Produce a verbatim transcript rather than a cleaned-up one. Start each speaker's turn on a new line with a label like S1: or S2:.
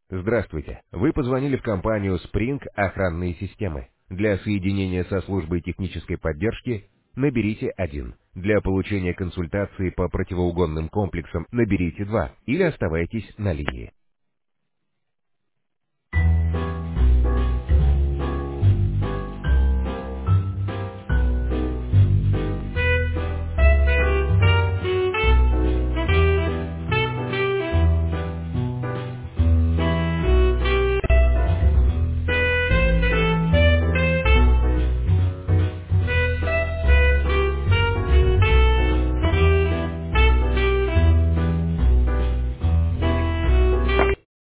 S1: Здравствуйте. Вы позвонили в компанию Spring Охранные системы. Для соединения со службой технической поддержки наберите один. Для получения консультации по противоугонным комплексам наберите два или оставайтесь на линии.